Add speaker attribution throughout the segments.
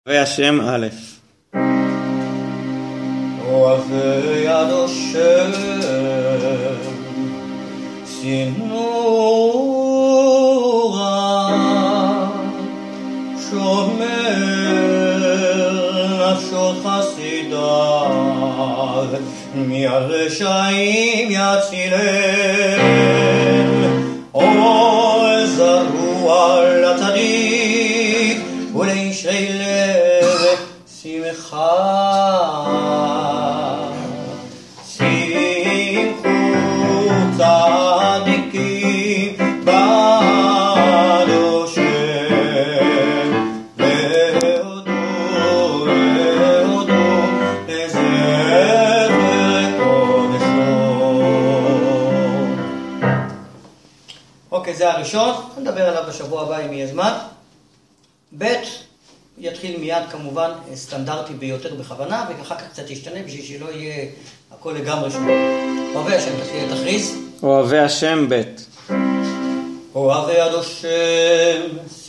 Speaker 1: והשם א'
Speaker 2: אוהבי יד השם צינורה שומר נפשות חסידיו מהרשעים יצילם עזרו על הצדיק ולישרי לב שמחה צדיקים בעד השם והודו לזכר קודשו. אוקיי, זה הראשון, נדבר עליו בשבוע הבא אם יהיה זמן. ב' יתחיל מיד כמובן סטנדרטי ביותר בכוונה, ואחר כך קצת ישתנה בשביל שלא יהיה הכל לגמרי שלו. אוהבי השם, תכריז.
Speaker 1: אוהבי השם ב'
Speaker 2: אוהבי יד השם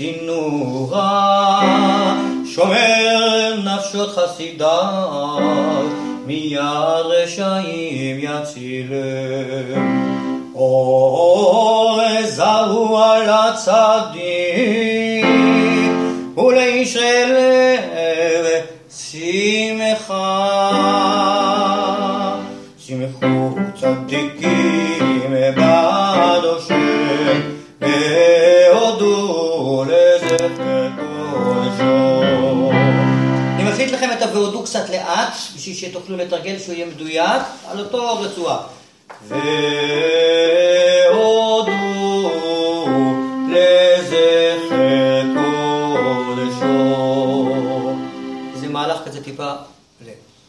Speaker 2: צינורה שומר נפשות חסידיו מיד רשעים יצילם עזרו על הצדיק ולישרי לב שמחה שמחו צדיקים בעד השם והודו לזכר קודשו. אני מפליט לכם את ה"והודו" קצת לאט בשביל שתוכלו לתרגל שהוא יהיה מדויק על אותו רצועה. והודו לזכר קודשו. זה מהלך כזה טיפה לב.